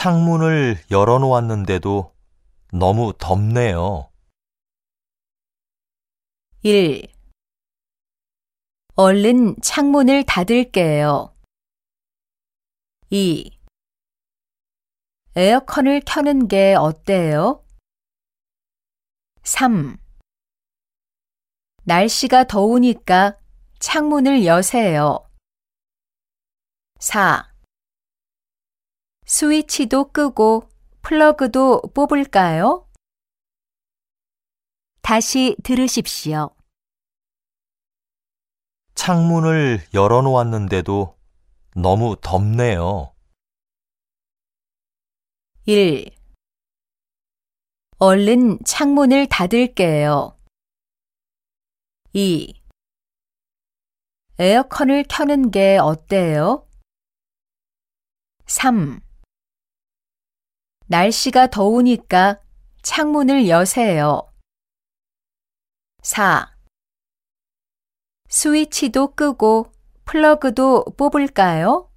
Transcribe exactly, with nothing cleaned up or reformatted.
창문을 열어놓았는데도 너무 덥네요. 일. 얼른 창문을 닫을게요. 이. 에어컨을 켜는 게 어때요? 삼. 날씨가 더우니까 창문을 여세요. 사. 스위치도 끄고 플러그도 뽑을까요? 다시 들으십시오. 창문을 열어놓았는데도 너무 덥네요. 일. 얼른 창문을 닫을게요. 이. 에어컨을 켜는 게 어때요? 삼. 날씨가 더우니까 창문을 여세요. 사. 스위치도 끄고 플러그도 뽑을까요?